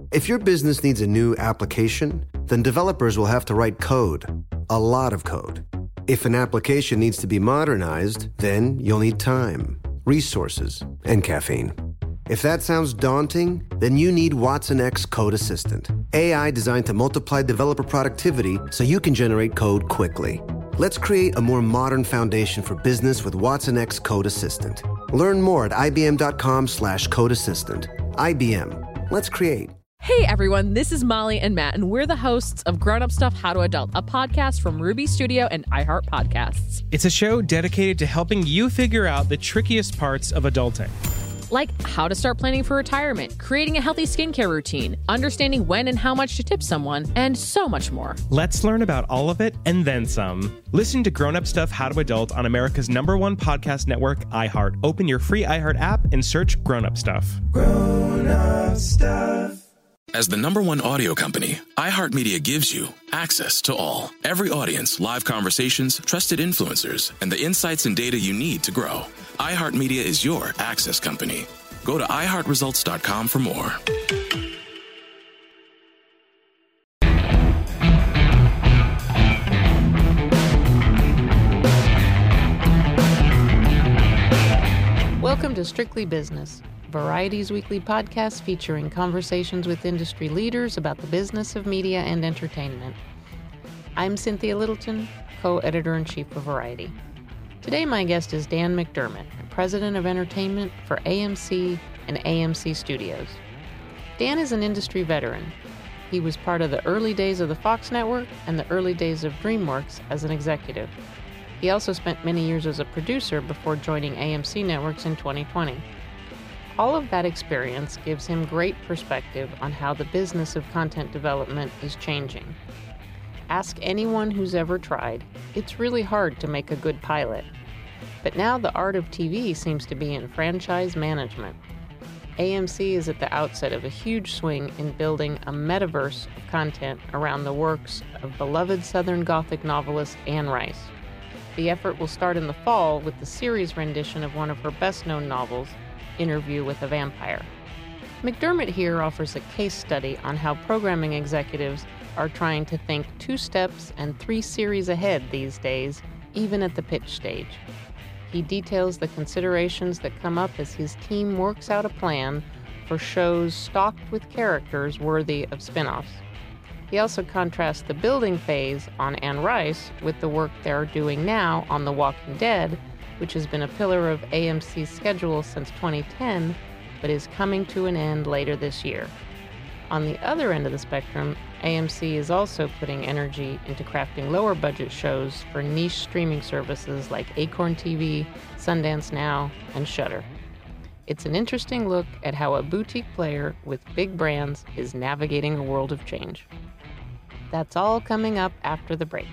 If your business needs a new application, then developers will have to write code, a lot of code. If an application needs to be modernized, then you'll need time, resources, and caffeine. If that sounds daunting, then you need Watson X Code Assistant, AI designed to multiply developer productivity so you can generate code quickly. Let's create a more modern foundation for business with Watson X Code Assistant. Learn more at ibm.com/code assistant. IBM. Let's create. Hey everyone, this is Molly and Matt, and we're the hosts of Grown Up Stuff How to Adult, a podcast from Ruby Studio and iHeart Podcasts. It's a show dedicated to helping you figure out the trickiest parts of adulting. Like how to start planning for retirement, creating a healthy skincare routine, understanding when and how much to tip someone, and so much more. Let's learn about all of it and then some. Listen to Grown Up Stuff How to Adult on America's #1 podcast network, iHeart. Open your free iHeart app and search Grown Up Stuff. Grown Up Stuff. As the #1 audio company, iHeartMedia gives you access to all. Every audience, live conversations, trusted influencers, and the insights and data you need to grow. iHeartMedia is your access company. Go to iHeartResults.com for more. Welcome to Strictly Business, Variety's weekly podcast featuring conversations with industry leaders about the business of media and entertainment. I'm Cynthia Littleton, co-editor-in-chief of Variety. Today my guest is Dan McDermott, president of entertainment for AMC and AMC Studios. Dan is an industry veteran. He was part of the early days of the Fox network and the early days of DreamWorks as an executive. He also spent many years as a producer before joining AMC Networks in 2020. All of that experience gives him great perspective on how the business of content development is changing. Ask anyone who's ever tried. It's really hard to make a good pilot. But now the art of TV seems to be in franchise management. AMC is at the outset of a huge swing in building a metaverse of content around the works of beloved Southern Gothic novelist Anne Rice. The effort will start in the fall with the series rendition of one of her best-known novels, Interview with a Vampire. McDermott here offers a case study on how programming executives are trying to think 2 steps and 3 series ahead these days, even at the pitch stage. He details the considerations that come up as his team works out a plan for shows stocked with characters worthy of spin-offs. He also contrasts the building phase on Anne Rice with the work they're doing now on The Walking Dead, which has been a pillar of AMC's schedule since 2010, but is coming to an end later this year. On the other end of the spectrum, AMC is also putting energy into crafting lower-budget shows for niche streaming services like Acorn TV, Sundance Now, and Shudder. It's an interesting look at how a boutique player with big brands is navigating a world of change. That's all coming up after the break.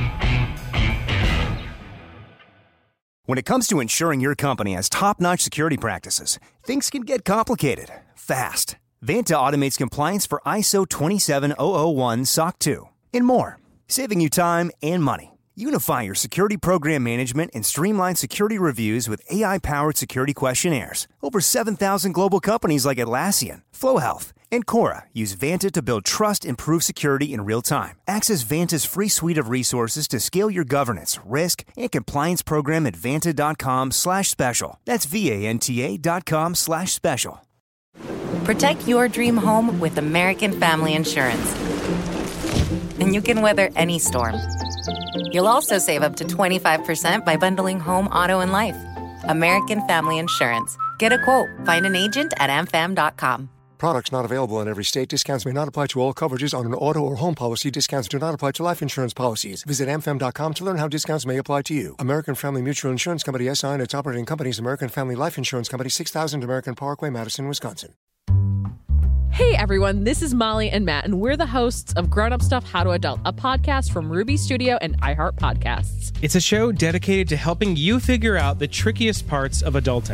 When it comes to ensuring your company has top-notch security practices, things can get complicated, fast. Vanta automates compliance for ISO 27001 SOC 2 and more, saving you time and money. Unify your security program management and streamline security reviews with AI-powered security questionnaires. Over 7,000 global companies like Atlassian, Flow Health, and Cora use Vanta to build trust and prove security in real time. Access Vanta's free suite of resources to scale your governance, risk, and compliance program at vanta.com/special. That's VANTA.com/special. Protect your dream home with American Family Insurance. And you can weather any storm. You'll also save up to 25% by bundling home, auto, and life. American Family Insurance. Get a quote. Find an agent at amfam.com. Products not available in every state. Discounts may not apply to all coverages on an auto or home policy. Discounts do not apply to life insurance policies. Visit amfam.com to learn how discounts may apply to you. American Family Mutual Insurance Company, SI, and its operating companies, American Family Life Insurance Company, 6000 American Parkway, Madison, Wisconsin. Hey everyone, this is Molly and Matt, and we're the hosts of Grown Up Stuff How to Adult, a podcast from Ruby Studio and iHeart Podcasts. It's a show dedicated to helping you figure out the trickiest parts of adulting.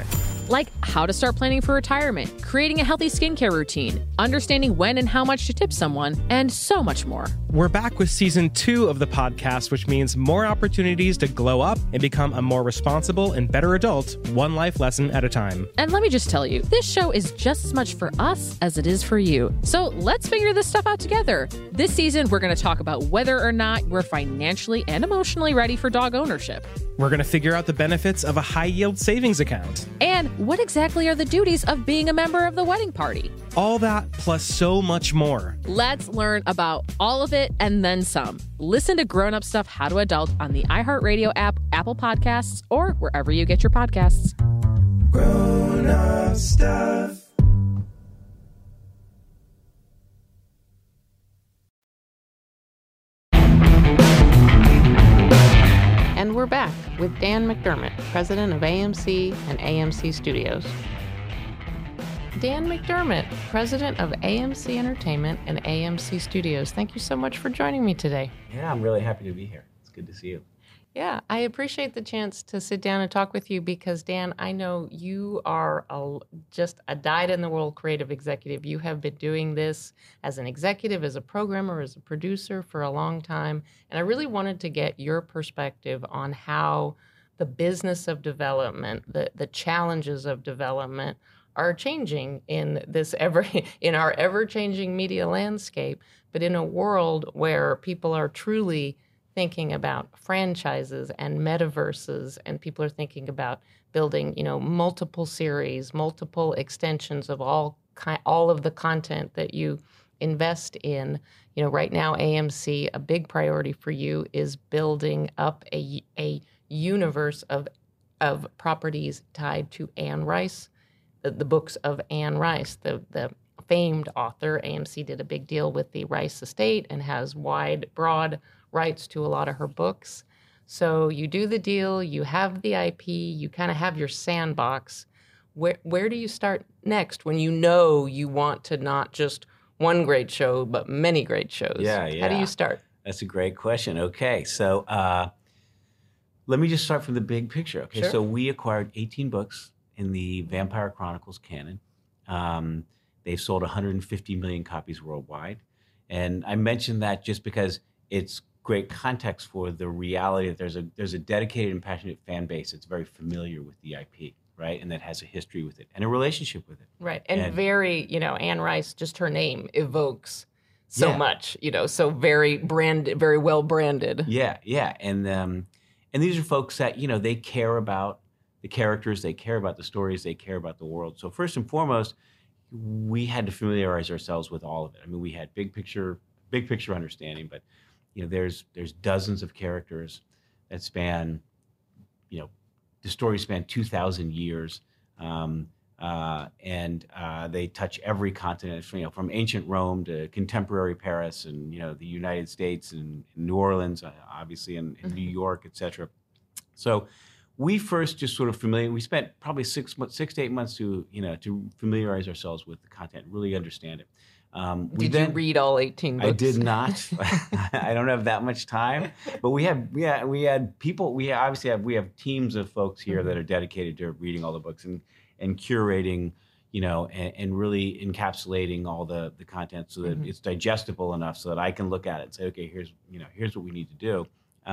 like how to start planning for retirement, creating a healthy skincare routine, understanding when and how much to tip someone, and so much more. We're back with season 2 of the podcast, which means more opportunities to glow up and become a more responsible and better adult, one life lesson at a time. And let me just tell you, this show is just as much for us as it is for you. So let's figure this stuff out together. This season, we're going to talk about whether or not we're financially and emotionally ready for dog ownership. We're going to figure out the benefits of a high-yield savings account. And what exactly are the duties of being a member of the wedding party? All that plus so much more. Let's learn about all of it and then some. Listen to Grown Up Stuff How to Adult on the iHeartRadio app, Apple Podcasts, or wherever you get your podcasts. Grown Up Stuff. And we're back with Dan McDermott, president of AMC and AMC Studios. Dan McDermott, president of AMC Entertainment and AMC Studios. Thank you so much for joining me today. Yeah, I'm really happy to be here. It's good to see you. Yeah, I appreciate the chance to sit down and talk with you because, Dan, I know you are just a dyed-in-the-wool creative executive. You have been doing this as an executive, as a programmer, as a producer for a long time, and I really wanted to get your perspective on how the business of development, the challenges of development are changing in our ever-changing media landscape, but in a world where people are truly thinking about franchises and metaverses, and people are thinking about building, multiple series, multiple extensions of all of the content that you invest in. Right now, AMC, a big priority for you is building up a universe of properties tied to Anne Rice, the books of Anne Rice, the famed author. AMC did a big deal with the Rice estate and has broad rights to a lot of her books. So you do the deal, you have the IP, you kind of have your sandbox. Where do you start next when you know you want to not just one great show, but many great shows? Yeah. How do you start? That's a great question. Okay, so let me just start from the big picture. Okay, Sure. So we acquired 18 books in the Vampire Chronicles canon. They've sold 150 million copies worldwide. And I mention that just because it's great context for the reality that there's a dedicated and passionate fan base that's very familiar with the IP, right? And that has a history with it and a relationship with it. Right. And very, Anne Rice, just her name evokes so much, so very well branded. Yeah. And these are folks that, they care about the characters, they care about the stories, they care about the world. So first and foremost, we had to familiarize ourselves with all of it. I mean, we had big picture understanding, but there's dozens of characters that span, the stories span 2,000 years, and they touch every continent, from ancient Rome to contemporary Paris, and the United States and New Orleans, obviously, and New York, et cetera. So we first just sort of we spent probably 6 to 8 months to familiarize ourselves with the content, really understand it. Did you read all 18 books? I did not. I don't have that much time. But we had people. We have teams of folks here that are dedicated to reading all the books and curating, and really encapsulating all the content so that it's digestible enough so that I can look at it and say, okay, here's what we need to do.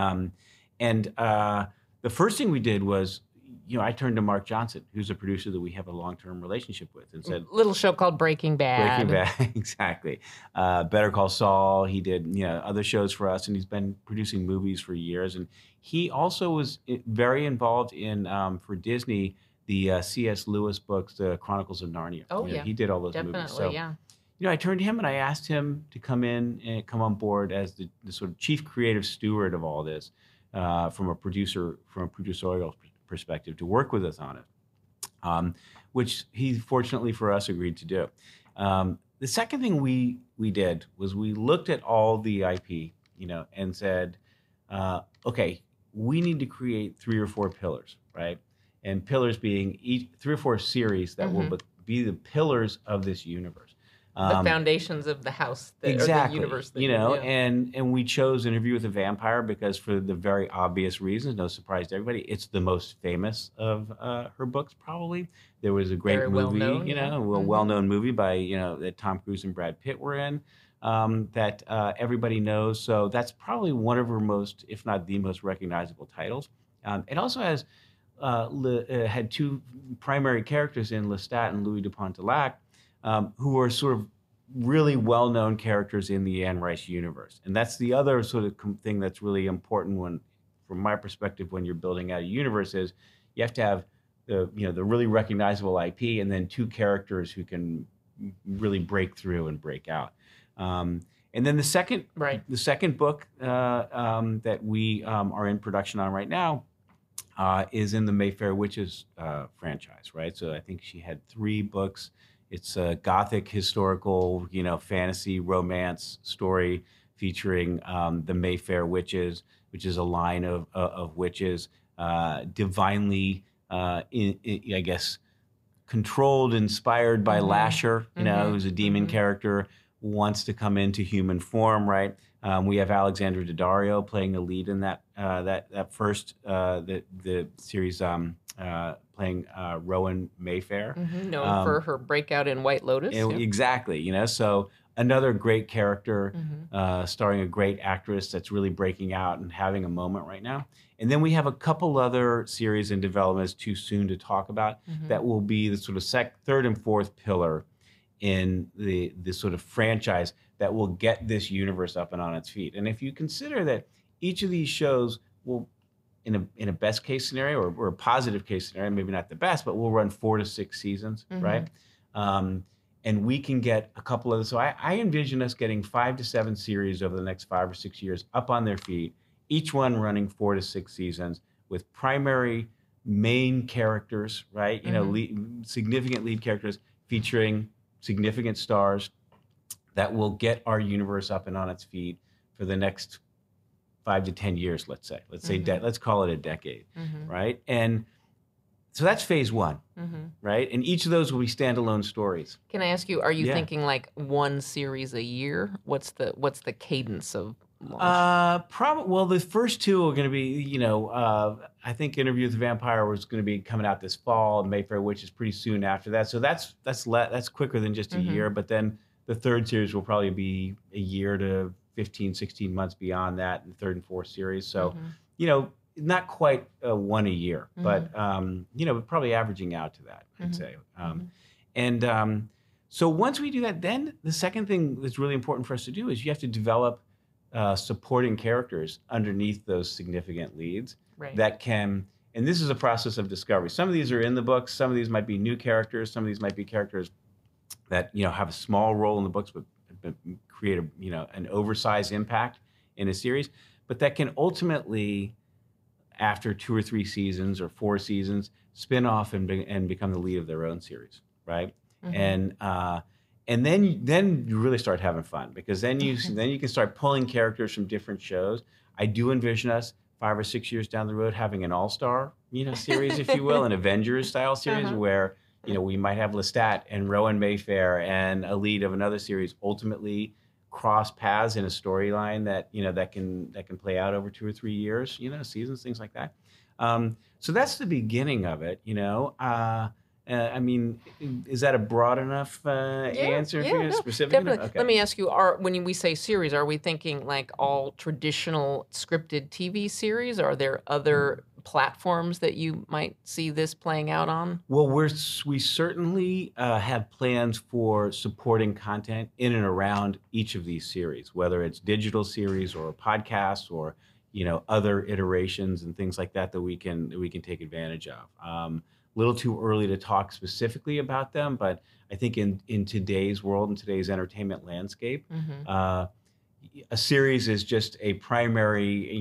The first thing we did was, I turned to Mark Johnson, who's a producer that we have a long-term relationship with, and said, little show called Breaking Bad. Exactly. Better Call Saul. He did, other shows for us, and he's been producing movies for years. And he also was very involved in, for Disney, the C.S. Lewis books, the Chronicles of Narnia. Oh, yeah. He did all those movies. So, I turned to him and I asked him to come on board as the sort of chief creative steward of all this, from a producerial perspective, to work with us on it, which he fortunately for us agreed to do. The second thing we did was we looked at all the IP, and said, okay, we need to create 3 or 4 pillars, right? And pillars being 3 or 4 series that will be the pillars of this universe. The foundations of the house, or the universe. And we chose Interview with a Vampire because, for the very obvious reasons, no surprise to everybody, it's the most famous of her books, probably. There was a great movie, well-known movie by, that Tom Cruise and Brad Pitt were in, that everybody knows. So that's probably one of her most, if not the most recognizable titles. It also has had two primary characters in Lestat and Louis de Pontelac, who are sort of really well-known characters in the Anne Rice universe. And that's the other sort of thing that's really important from my perspective, when you're building out a universe, is you have to have the really recognizable IP, and then two characters who can really break through and break out. And then the second book that we are in production on right now is in the Mayfair Witches franchise, right? So I think she had 3 books. It's a Gothic historical, fantasy romance story featuring the Mayfair Witches, which is a line of witches, divinely, I guess, controlled, inspired by Lasher, who's a demon character, wants to come into human form, right? We have Alexandra Daddario playing the lead in that first the series, playing Rowan Mayfair, known for her breakout in White Lotus. Exactly, so another great character, starring a great actress that's really breaking out and having a moment right now. And then we have a couple other series in development. It's too soon to talk about. That will be the sort of third and fourth pillar in the sort of franchise that will get this universe up and on its feet. And if you consider that each of these shows will, in a best case scenario or a positive case scenario, maybe not the best, but we'll run 4 to 6 seasons, right? And we can get a couple of, so I envision us getting 5 to 7 series over the next 5 or 6 years up on their feet, each one running 4 to 6 seasons with primary main characters, right? Significant lead characters featuring significant stars that will get our universe up and on its feet for the next 5 to 10 years, let's say. Let's call it a decade, right? And so that's phase 1, right? And each of those will be standalone stories. Can I ask you, are you thinking like 1 series a year? What's the cadence of launch? Well, the first 2 are going to be, I think Interview with the Vampire was going to be coming out this fall, and Mayfair Witch is pretty soon after that. So that's quicker than just a year. But then the third series will probably be a year to 15, 16 months beyond that, in the third and fourth series. So, not quite 1 a year, but probably averaging out to that, I'd say. So once we do that, then the second thing that's really important for us to do is you have to develop supporting characters underneath those significant leads that can, and this is a process of discovery. Some of these are in the books, some of these might be new characters, some of these might be characters that have a small role in the books but create an oversized impact in a series, but that can ultimately, after 2 or 3 seasons or 4 seasons, spin off and become the lead of their own series, right? And then you really start having fun, because then you can start pulling characters from different shows. I do envision us 5 or 6 years down the road having an all-star series, if you will, an Avengers style series where we might have Lestat and Rowan Mayfair and a lead of another series ultimately cross paths in a storyline that that can play out over 2 or 3 years, seasons, things like that. So that's the beginning of it. I mean, is that a broad enough answer for you? Specific definitely. enough? Okay. Let me ask you: when we say series, are we thinking like all traditional scripted TV series? Or are there other platforms that you might see this playing out on? Well, we certainly have plans for supporting content in and around each of these series, whether it's digital series or podcasts or other iterations and things like that we can take advantage of. Little too early to talk specifically about them, but I think in today's world, in today's entertainment landscape, a series is just a primary,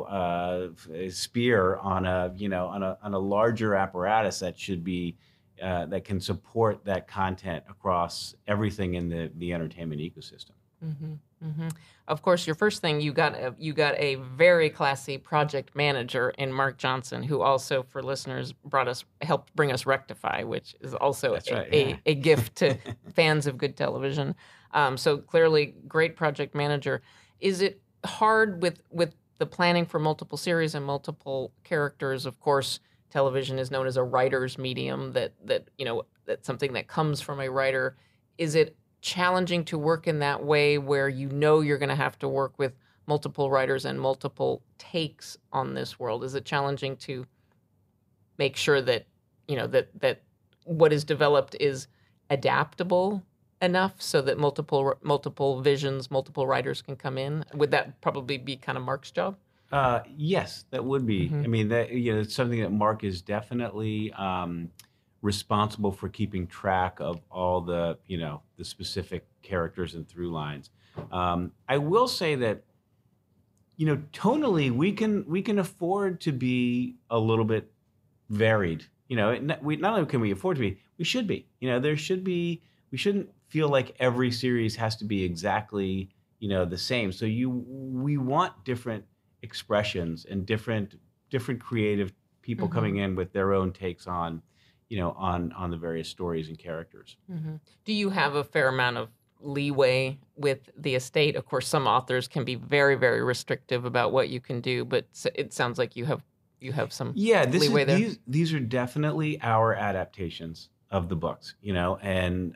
spear on a larger apparatus that should be that can support that content across everything in the entertainment ecosystem. Mm-hmm. Mm-hmm. Of course, your first thing, you got a very classy project manager in Mark Johnson, who also, for listeners, helped bring us Rectify, which is also a gift to fans of good television. So clearly, great project manager. Is it hard with the planning for multiple series and multiple characters? Of course, television is known as a writer's medium. That's something that comes from a writer. Is it challenging to work in that way where you're going to have to work with multiple writers and multiple takes on this world? Is it challenging to make sure that that what is developed is adaptable enough so that multiple visions, multiple writers can come in? Would that probably be kind of Mark's job? Yes, that would be. Mm-hmm. I mean, it's something that Mark is definitely responsible for keeping track of all the specific characters and through lines. I will say that, tonally we can afford to be a little bit varied. Not only can we afford to be, we should be. We shouldn't feel like every series has to be exactly the same. So we want different expressions and different creative people coming in with their own takes on on the various stories and characters. Mm-hmm. Do you have a fair amount of leeway with the estate? Of course, some authors can be very, very restrictive about what you can do, but it sounds like you have some leeway there. These are definitely our adaptations of the books, and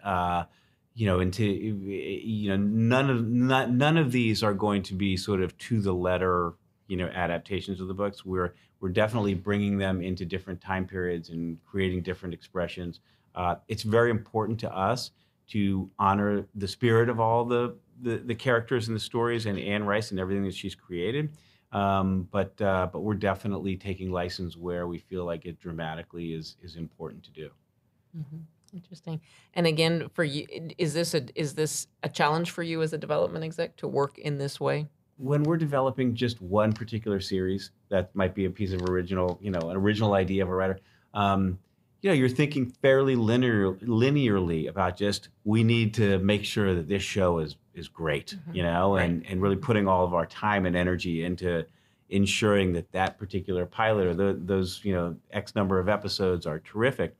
none of these are going to be sort of to the letter, adaptations of the books. We're definitely bringing them into different time periods and creating different expressions. It's very important to us to honor the spirit of all the characters and the stories and Anne Rice and everything that she's created. But we're definitely taking license where we feel like it dramatically is important to do. Mm-hmm. Interesting. And again, for you, is this a challenge for you as a development exec to work in this way? When we're developing just one particular series, that might be a piece of original, an original idea of a writer. You're thinking fairly linearly about just, we need to make sure that this show is great, Right. and really putting all of our time and energy into ensuring that particular pilot or those X number of episodes are terrific.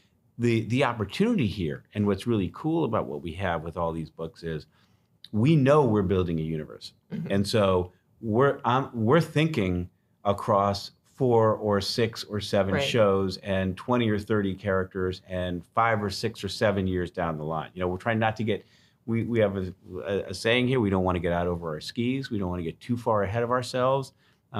The opportunity here, and what's really cool about what we have with all these books, is we know we're building a universe, and so we're thinking across 4 or 6 or 7 Right. shows and 20 or 30 characters and 5 or 6 or 7 years down the line. We're trying not to get. We have a saying here: we don't want to get out over our skis. We don't want to get too far ahead of ourselves.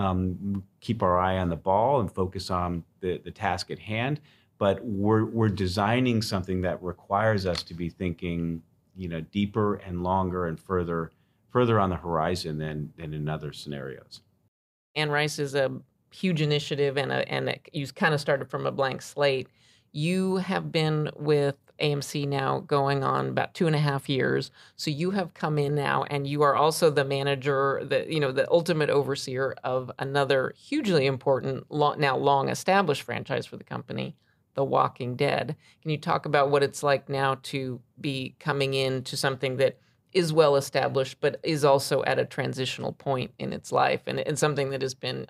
Keep our eye on the ball and focus on the task at hand. But we're designing something that requires us to be thinking, deeper and longer and further on the horizon than in other scenarios. Anne Rice is a huge initiative, and you kind of started from a blank slate. You have been with AMC now going on about 2.5 years. So you have come in now, and you are also the manager, the ultimate overseer of another hugely important, now long established franchise for the company, The Walking Dead. Can you talk about what it's like now to be coming into something that is well established, but is also at a transitional point in its life, and something that has been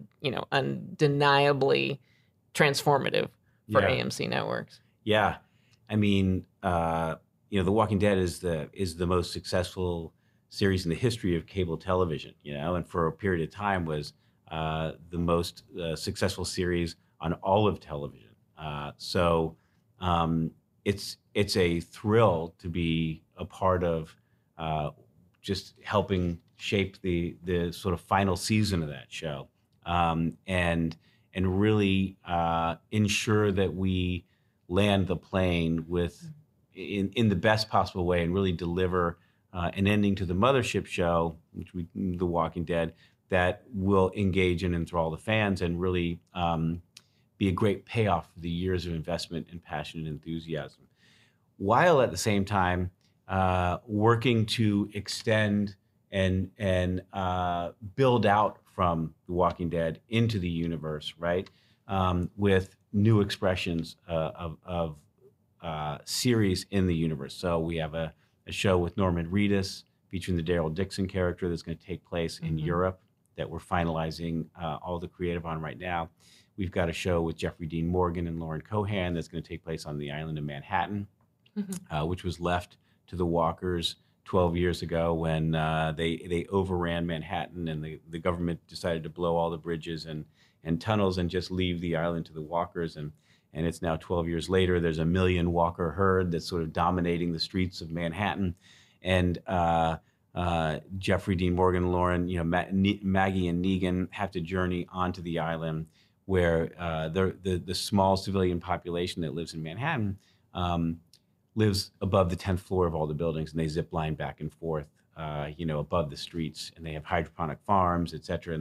undeniably transformative for AMC Networks? Yeah, I mean, The Walking Dead is the most successful series in the history of cable television. And for a period of time was the most successful series on all of television. So it's a thrill to be a part of just helping shape the sort of final season of that show, and really ensure that we land the plane in the best possible way and really deliver an ending to the mothership show, The Walking Dead, that will engage and enthrall the fans and really be a great payoff for the years of investment and passion and enthusiasm, while at the same time working to extend and build out from The Walking Dead into the universe, right? With new expressions of series in the universe. So we have a show with Norman Reedus featuring the Daryl Dixon character that's going to take place in Europe that we're finalizing all the creative on right now. We've got a show with Jeffrey Dean Morgan and Lauren Cohan that's going to take place on the island of Manhattan, which was left to the walkers 12 years ago when they overran Manhattan and the government decided to blow all the bridges and tunnels and just leave the island to the walkers. And it's now 12 years later. There's a 1 million walker herd that's sort of dominating the streets of Manhattan. And Jeffrey Dean Morgan and Lauren, Maggie and Negan have to journey onto the island where the small civilian population that lives in Manhattan lives above the 10th floor of all the buildings, and they zip line back and forth, above the streets, and they have hydroponic farms, et cetera.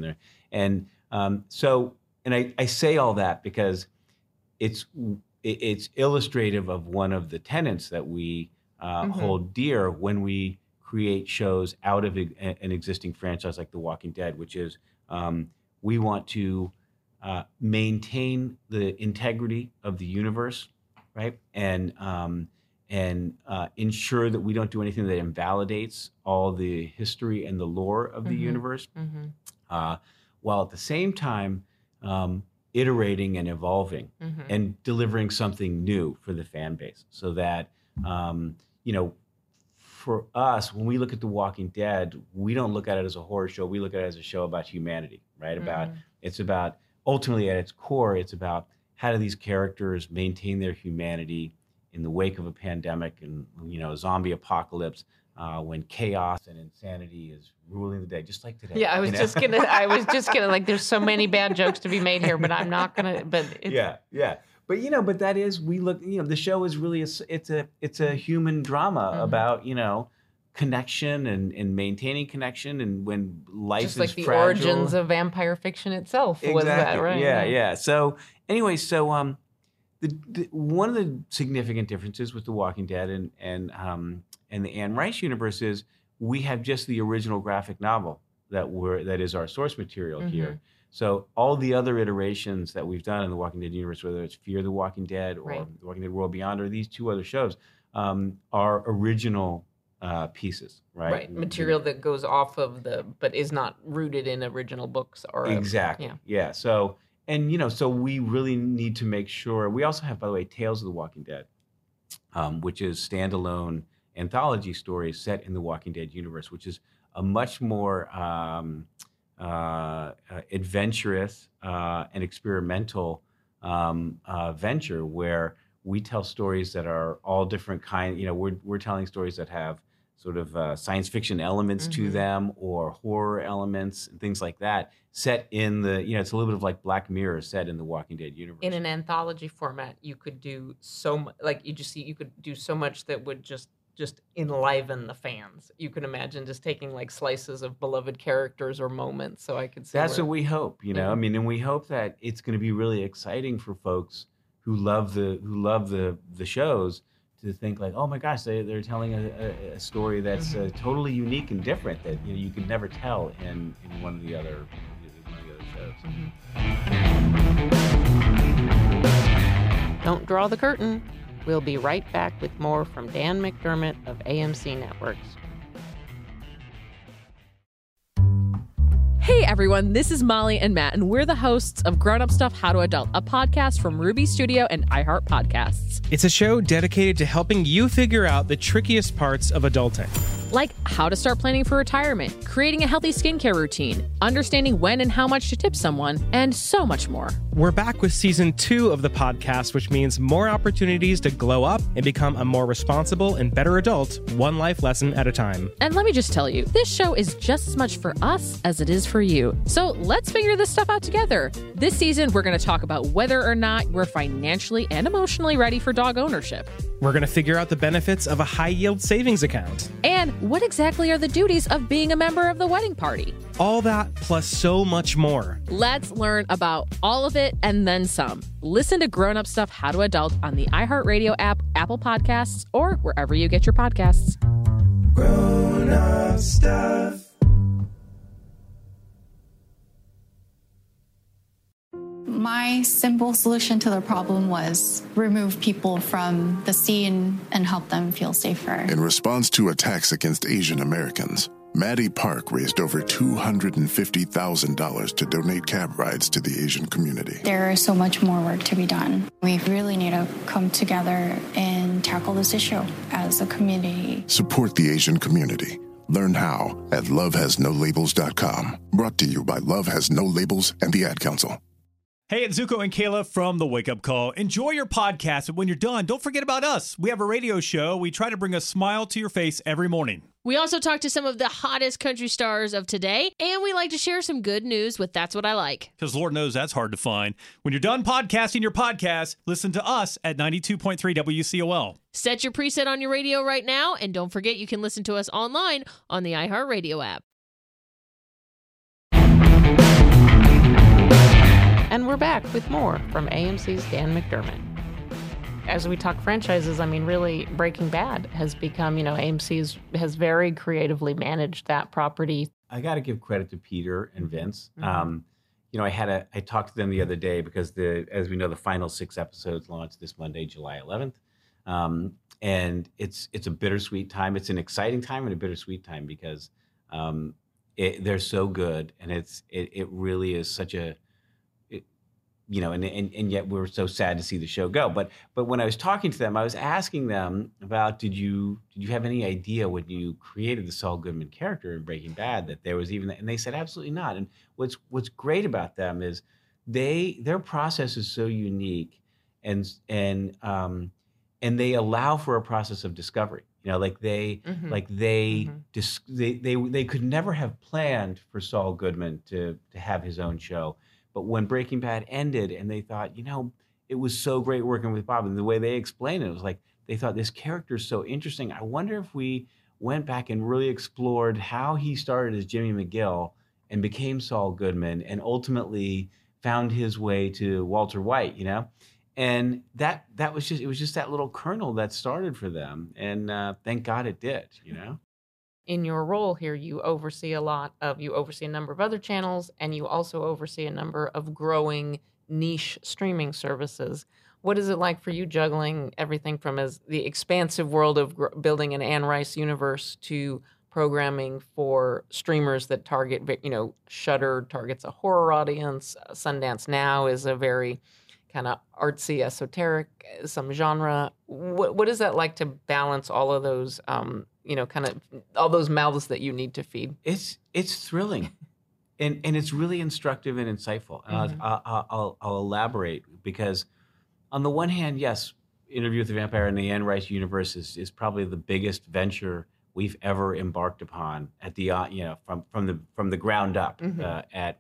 I say all that because it's illustrative of one of the tenets that we hold dear when we create shows out of an existing franchise like The Walking Dead, which is we want to maintain the integrity of the universe, right? And ensure that we don't do anything that invalidates all the history and the lore of the universe, while at the same time iterating and evolving and delivering something new for the fan base, so that for us, when we look at The Walking Dead, we don't look at it as a horror show. We look at it as a show about humanity, right? It's about ultimately at its core, it's about how do these characters maintain their humanity in the wake of a pandemic and a zombie apocalypse, when chaos and insanity is ruling the day, just like today. Yeah, I was just gonna like. There's so many bad jokes to be made here, but I'm not gonna. But yeah. But that is, we look. The show is really it's a human drama about connection and maintaining connection, and when life just is like the fragile. origins of vampire fiction itself. Was that right? Yeah. So anyway, one of the significant differences with The Walking Dead and the Anne Rice universe is we have just the original graphic novel that is our source material here. So all the other iterations that we've done in the Walking Dead universe, whether it's Fear the Walking Dead or The Walking Dead World Beyond, or these two other shows, are original pieces, right? Right, material that goes off of but is not rooted in original books or exactly. Yeah. So we really need to make sure. We also have, by the way, Tales of the Walking Dead, which is standalone anthology stories set in the Walking Dead universe, which is a much more adventurous and experimental venture, where we tell stories that are all different kind. We're telling stories that have sort of science fiction elements to them, or horror elements and things like that, set in the, it's a little bit of like Black Mirror set in the Walking Dead universe. In an anthology format, you could do so much, you could do so much that would just enliven the fans. You can imagine just taking like slices of beloved characters or moments. So I could see that's what we hope, and we hope that it's going to be really exciting for folks who love the shows to think like, oh my gosh, they're telling a story that's totally unique and different that you could never tell in one of the other shows. Don't draw the curtain. We'll be right back with more from Dan McDermott of AMC Networks. Hey everyone, this is Molly and Matt, and we're the hosts of Grown Up Stuff How to Adult, a podcast from Ruby Studio and iHeart Podcasts. It's a show dedicated to helping you figure out the trickiest parts of adulting. Like how to start planning for retirement, creating a healthy skincare routine, understanding when and how much to tip someone, and so much more. We're back with season 2 of the podcast, which means more opportunities to glow up and become a more responsible and better adult, one life lesson at a time. And let me just tell you, this show is just as much for us as it is for you. So let's figure this stuff out together. This season, we're going to talk about whether or not we're financially and emotionally ready for dog ownership. We're going to figure out the benefits of a high-yield savings account. And what exactly are the duties of being a member of the wedding party? All that plus so much more. Let's learn about all of it and then some. Listen to Grown Up Stuff How to Adult on the iHeartRadio app, Apple Podcasts, or wherever you get your podcasts. Grown Up Stuff. My simple solution to the problem was remove people from the scene and help them feel safer. In response to attacks against Asian Americans, Maddie Park raised over $250,000 to donate cab rides to the Asian community. There is so much more work to be done. We really need to come together and tackle this issue as a community. Support the Asian community. Learn how at lovehasnolabels.com. Brought to you by Love Has No Labels and the Ad Council. Hey, it's Zuko and Kayla from The Wake Up Call. Enjoy your podcast, but when you're done, don't forget about us. We have a radio show. We try to bring a smile to your face every morning. We also talk to some of the hottest country stars of today, and we like to share some good news with That's What I Like. Because Lord knows that's hard to find. When you're done podcasting your podcast, listen to us at 92.3 WCOL. Set your preset on your radio right now, and don't forget you can listen to us online on the iHeartRadio app. And we're back with more from AMC's Dan McDermott. As we talk franchises, I mean, really, Breaking Bad has become, AMC has very creatively managed that property. I got to give credit to Peter and Vince. Mm-hmm. I talked to them the other day because as we know, the final 6 episodes launched this Monday, July 11th. And it's a bittersweet time. It's an exciting time and a bittersweet time because they're so good, and it really is such a, and yet we're so sad to see the show go. But when I was talking to them, I was asking them about, did you have any idea when you created the Saul Goodman character in Breaking Bad that there was even that? And they said absolutely not. And what's great about them is their process is so unique, and they allow for a process of discovery. They could never have planned for Saul Goodman to have his own show. But when Breaking Bad ended and they thought, it was so great working with Bob, and the way they explained it was like, they thought this character is so interesting. I wonder if we went back and really explored how he started as Jimmy McGill and became Saul Goodman and ultimately found his way to Walter White, And that was just that little kernel that started for them. And thank God it did, In your role here, you oversee a number of other channels, and you also oversee a number of growing niche streaming services. What is it like for you juggling everything from the expansive world of building an Anne Rice universe to programming for streamers that target, Shudder targets a horror audience. Sundance Now is a very kind of artsy, esoteric, some genre. What is that like to balance all of those, kind of all those mouths that you need to feed? It's thrilling, and it's really instructive and insightful. And I'll elaborate, because on the one hand, yes, Interview with the Vampire in the Anne Rice universe is probably the biggest venture we've ever embarked upon at the from the ground up at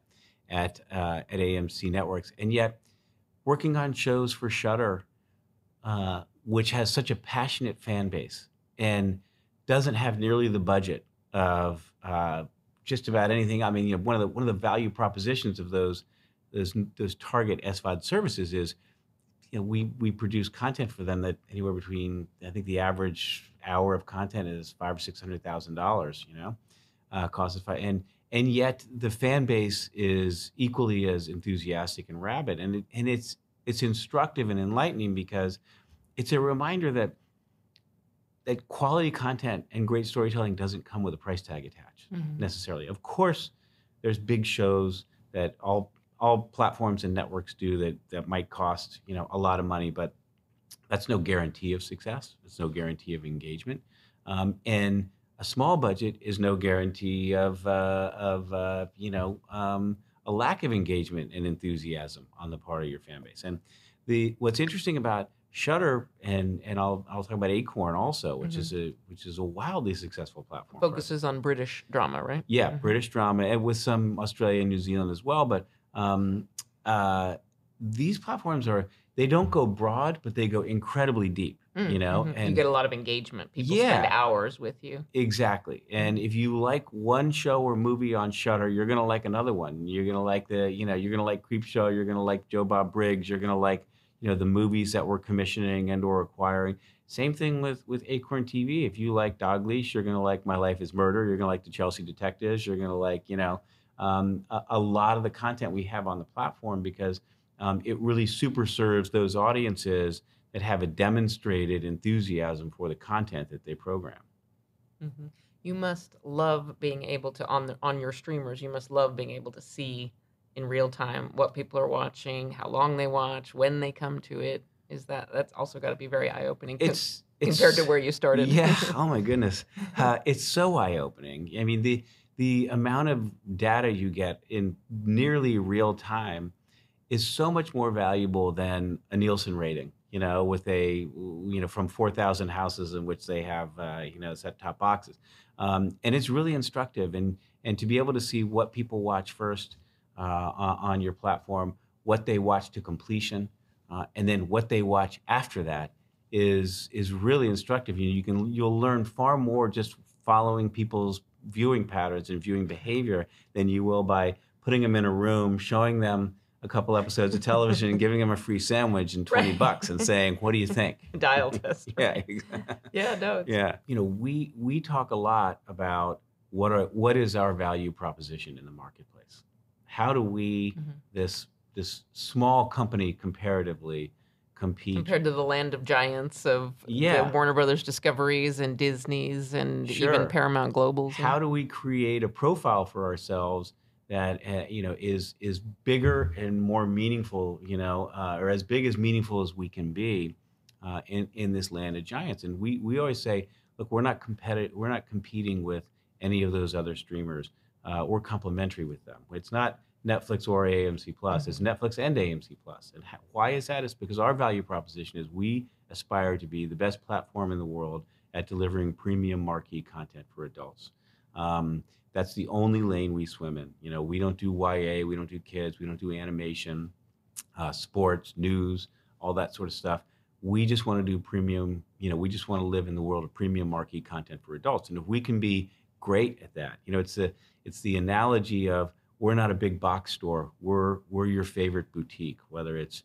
AMC Networks, and yet working on shows for Shudder, which has such a passionate fan base and doesn't have nearly the budget of just about anything. I mean, one of the value propositions of those target SVOD services is, we produce content for them that anywhere between, I think the average hour of content is $500,000 or $600,000, cost of, and yet the fan base is equally as enthusiastic and rabid, and it's instructive and enlightening, because it's a reminder that quality content and great storytelling doesn't come with a price tag attached necessarily. Of course, there's big shows that all platforms and networks do that might cost a lot of money, but that's no guarantee of success. It's no guarantee of engagement, and a small budget is no guarantee of a lack of engagement and enthusiasm on the part of your fan base. And what's interesting about Shudder, and I'll talk about Acorn also, which is a wildly successful platform. Focuses on British drama, right? Yeah, British drama, and with some Australia and New Zealand as well. But these platforms they don't go broad, but they go incredibly deep. And you get a lot of engagement. People spend hours with you. Exactly. And if you like one show or movie on Shudder, you're gonna like another one. You're gonna like you're gonna like Creepshow. You're gonna like Joe Bob Briggs. You're gonna like the movies that we're commissioning and or acquiring. Same thing with Acorn TV. If you like Dog Leash, you're gonna like My Life is Murder. You're gonna like the Chelsea Detectives. You're gonna like a lot of the content we have on the platform, because it really super serves those audiences that have a demonstrated enthusiasm for the content that they program. Mm-hmm. You must love being able to, on your streamers, you must love being able to see in real time what people are watching, how long they watch, when they come to it. That's also got to be very eye-opening compared to where you started. Yeah. Oh my goodness. It's so eye-opening. I mean, the amount of data you get in nearly real time is so much more valuable than a Nielsen rating, with from 4,000 houses in which they have, set-top boxes. And it's really instructive. And to be able to see what people watch first on your platform, what they watch to completion, and then what they watch after that is really instructive. You'll learn far more just following people's viewing patterns and viewing behavior than you will by putting them in a room, showing them a couple episodes of television and giving them a free sandwich and $20 and saying, "What do you think?" Dial test. Right? Yeah, exactly. Yeah, no. Yeah, we talk a lot about what is our value proposition in the marketplace. How do we this small company comparatively compete compared to the land of giants of the Warner Brothers Discoveries and Disney's and even Paramount Globals? How do we create a profile for ourselves that is bigger and more meaningful, or as big as meaningful as we can be in this land of giants? And we always say, look, we're not competing with any of those other streamers. We're complementary with them. It's not Netflix or AMC Plus. It's Netflix and AMC Plus. And why is that? It's because our value proposition is we aspire to be the best platform in the world at delivering premium marquee content for adults. That's the only lane we swim in. We don't do YA, we don't do kids, we don't do animation, sports, news, all that sort of stuff. We just want to do premium, we just want to live in the world of premium marquee content for adults. And if we can be great at that, it's the analogy of we're not a big box store. We're your favorite boutique, whether it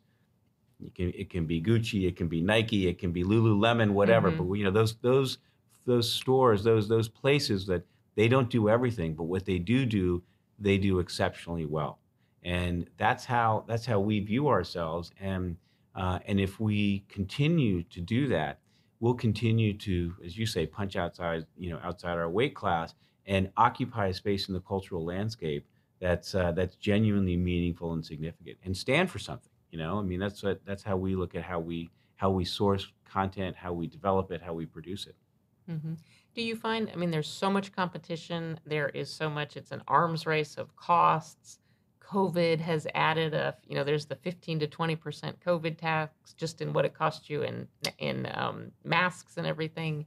can be Gucci, it can be Nike, it can be Lululemon, whatever. But those stores, those places that they don't do everything, but what they do they do exceptionally well. And that's how we view ourselves. And if we continue to do that, we'll continue to, as you say, punch outside our weight class and occupy a space in the cultural landscape that's genuinely meaningful and significant, and stand for something. That's how we look at how we source content, how we develop it, how we produce it. Mm-hmm. Do you find? There's so much competition. There is so much. It's an arms race of costs. COVID has added there's the 15 to 20% COVID tax just in what it costs you in masks and everything.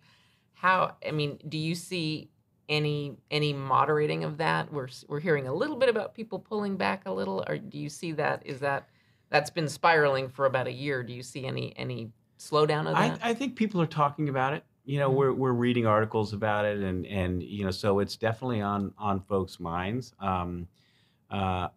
Do you see any moderating of that? We're hearing a little bit about people pulling back a little, or do you see that? That's been spiraling for about a year? Do you see any slowdown of that? I think people are talking about it. We're reading articles about it, and so it's definitely on folks' minds. I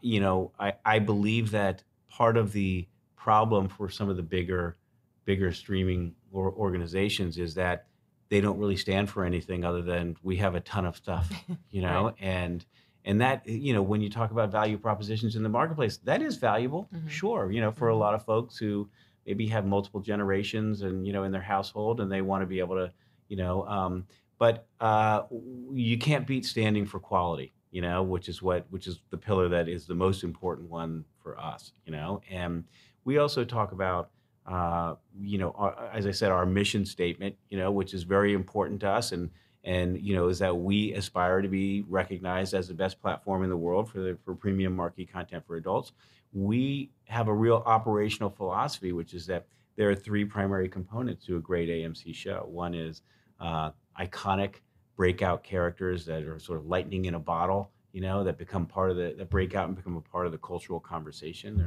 believe that part of the problem for some of the bigger streaming organizations is that they don't really stand for anything other than we have a ton of stuff, right. and that, when you talk about value propositions in the marketplace, that is valuable, sure, for a lot of folks who maybe have multiple generations and, in their household, and they want to be able to, but you can't beat standing for quality, which is the pillar that is the most important one for us, and we also talk about, as I said, our mission statement, which is very important to us, and is that we aspire to be recognized as the best platform in the world for premium marquee content for adults. We have a real operational philosophy, which is that there are three primary components to a great AMC show. One is iconic breakout characters that are sort of lightning in a bottle, that become part of that break out and become a part of the cultural conversation.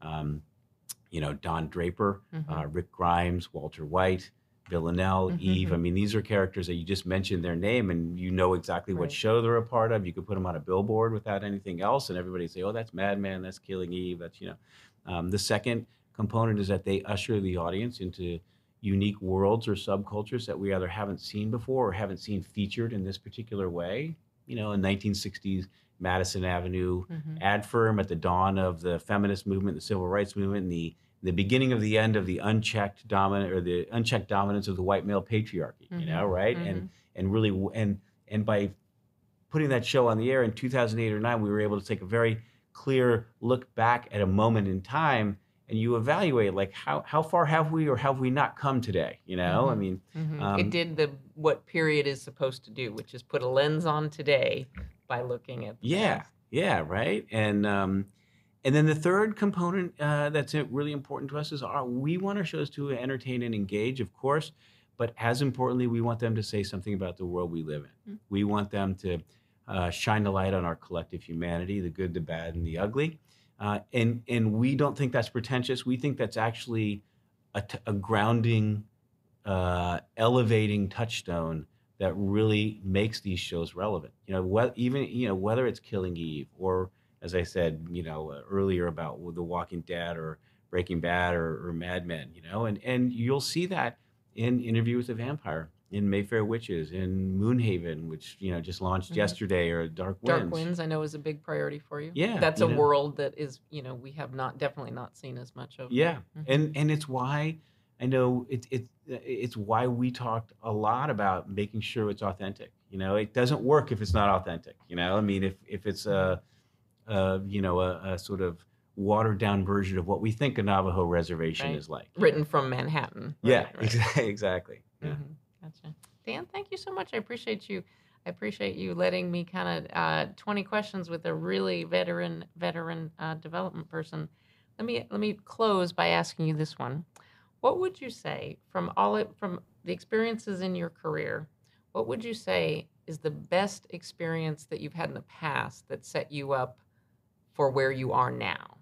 Don Draper, Rick Grimes, Walter White, Villanelle, Eve. These are characters that you just mentioned their name and you know exactly what show they're a part of. You could put them on a billboard without anything else and everybody say, oh, that's Mad Men, that's Killing Eve, that's, The second component is that they usher the audience into unique worlds or subcultures that we either haven't seen before or haven't seen featured in this particular way. a 1960s Madison Avenue ad firm at the dawn of the feminist movement, the civil rights movement, and the beginning of the end of the unchecked dominance of the white male patriarchy, right? And really, and by putting that show on the air in 2008 or 9, we were able to take a very clear look back at a moment in time, and you evaluate like how far have we or have we not come today? I mean, it did what period is supposed to do, which is put a lens on today by looking at the past. Right. And then the third component that's really important to us is we want our shows to entertain and engage, of course, but as importantly, we want them to say something about the world we live in. We want them to shine the light on our collective humanity, the good, the bad, and the ugly. And we don't think that's pretentious. We think that's actually a grounding, elevating touchstone that really makes these shows relevant. Whether it's Killing Eve or, as I said, earlier about The Walking Dead or Breaking Bad or Mad Men, and you'll see that in Interview with the Vampire, in Mayfair Witches, in Moonhaven, which just launched yesterday, or Dark Winds. Dark Winds, I know, is a big priority for you. Yeah, that's a world that is, we have definitely not seen as much of. Yeah, and it's why I know it's why we talked a lot about making sure it's authentic. It doesn't work if it's not authentic. I mean, if it's a sort of watered down version of what we think a Navajo reservation is like. Written from Manhattan. Right, exactly. Yeah. Gotcha. Dan, thank you so much. I appreciate you letting me kind of 20 questions with a really veteran development person. Let me close by asking you this one. What would you say from the experiences in your career? What would you say is the best experience that you've had in the past that set you up for where you are now?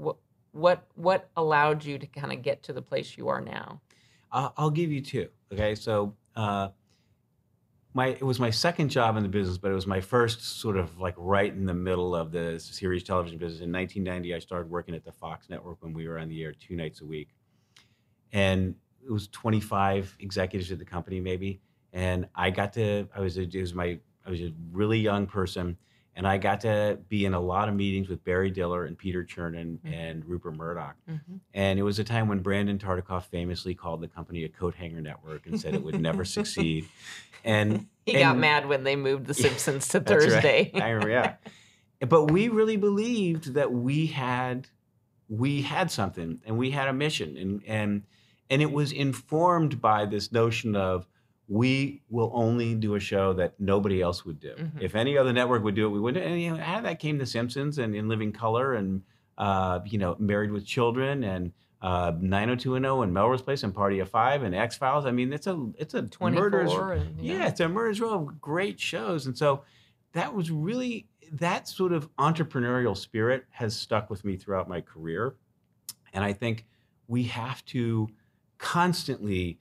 What allowed you to kind of get to the place you are now? I'll give you two. Okay, so it was my second job in the business, but it was my first sort of like right in the middle of the series television business. In 1990, I started working at the Fox network when we were on the air 2 nights a week, and it was 25 executives at the company maybe, and I was a really young person. And I got to be in a lot of meetings with Barry Diller and Peter Chernin and Rupert Murdoch. And it was a time when Brandon Tartikoff famously called the company a coat hanger network and said it would never succeed. And he got mad when they moved The Simpsons to Thursday. Right. I remember, yeah. But we really believed that we had something and we had a mission. And it was informed by this notion of, we will only do a show that nobody else would do. If any other network would do it, we wouldn't. And out of that came The Simpsons and In Living Color and Married with Children and 90210 and Melrose Place and Party of Five and X-Files. I mean, it's a murderous it's a murderous row of great shows. And so that was really, that sort of entrepreneurial spirit has stuck with me throughout my career. And I think we have to constantly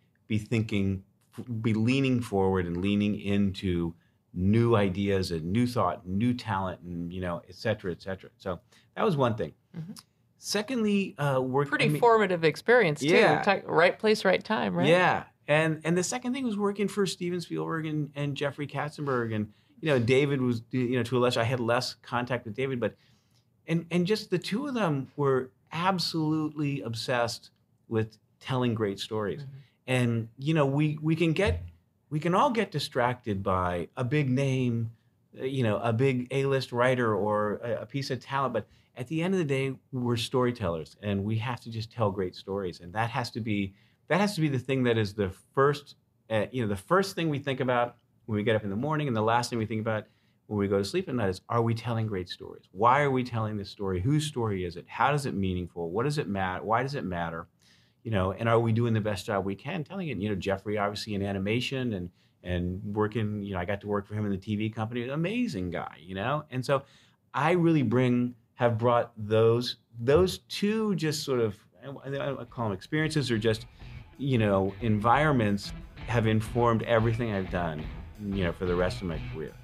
be leaning forward and leaning into new ideas and new thought, new talent, and et cetera, et cetera. So that was one thing. Secondly, formative experience too. Yeah. Right place, right time, right? Yeah, and the second thing was working for Steven Spielberg and Jeffrey Katzenberg, and David was to a lesser. I had less contact with David, but and just the two of them were absolutely obsessed with telling great stories. And we can all get distracted by a big name, a big A-list writer or a piece of talent. But at the end of the day, we're storytellers, and we have to just tell great stories. And that has to be the thing that is the first, the first thing we think about when we get up in the morning, and the last thing we think about when we go to sleep at night is: are we telling great stories? Why are we telling this story? Whose story is it? How is it meaningful? What does it matter? Why does it matter? And are we doing the best job we can telling it? Jeffrey, obviously in animation and working, I got to work for him in the TV company, amazing guy, And so I really have brought those two just sort of, I call them experiences or just, environments have informed everything I've done, for the rest of my career.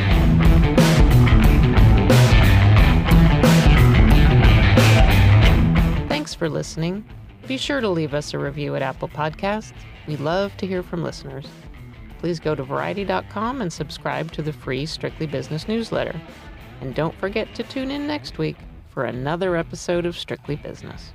Thanks for listening. Be sure to leave us a review at Apple Podcasts. We love to hear from listeners. please go to Variety.com and subscribe to the free Strictly Business newsletter. And don't forget to tune in next week for another episode of Strictly Business.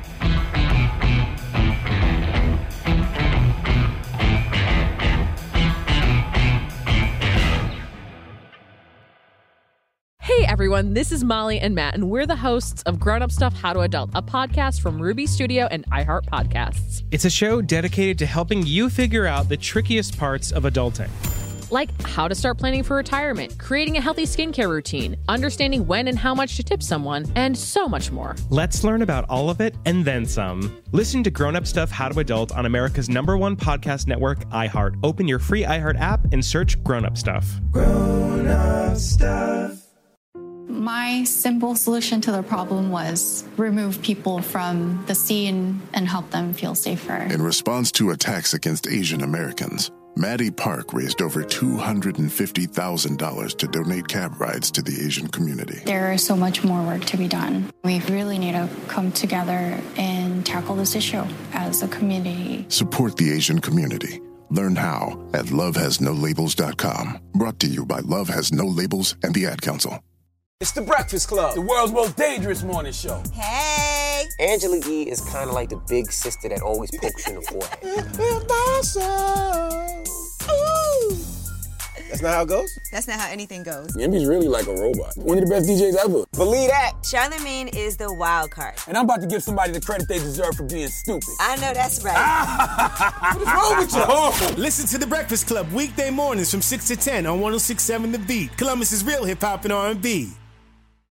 Hey everyone, this is Molly and Matt, and we're the hosts of Grown Up Stuff How to Adult, a podcast from Ruby Studio and iHeart Podcasts. It's a show dedicated to helping you figure out the trickiest parts of adulting. Like how to start planning for retirement, creating a healthy skincare routine, understanding when and how much to tip someone, and so much more. Let's learn about all of it and then some. Listen to Grown Up Stuff How to Adult on America's #1 podcast network, iHeart. Open your free iHeart app and search Grown Up Stuff. Grown Up Stuff. My simple solution to the problem was remove people from the scene and help them feel safer. In response to attacks against Asian Americans, Maddie Park raised over $250,000 to donate cab rides to the Asian community. There is so much more work to be done. We really need to come together and tackle this issue as a community. Support the Asian community. Learn how at lovehasnolabels.com. Brought to you by Love Has No Labels and the Ad Council. It's The Breakfast Club, the world's most dangerous morning show. Hey! Angela Yee is kind of like the big sister that always pokes you in the forehead. That's not how it goes? That's not how anything goes. Yemi's really like a robot. One of the best DJs ever. Believe that. Charlamagne is the wild card. And I'm about to give somebody the credit they deserve for being stupid. I know that's right. What is wrong with you? Listen to The Breakfast Club weekday mornings from 6 to 10 on 106.7 The Beat. Columbus's real hip-hop and R&B.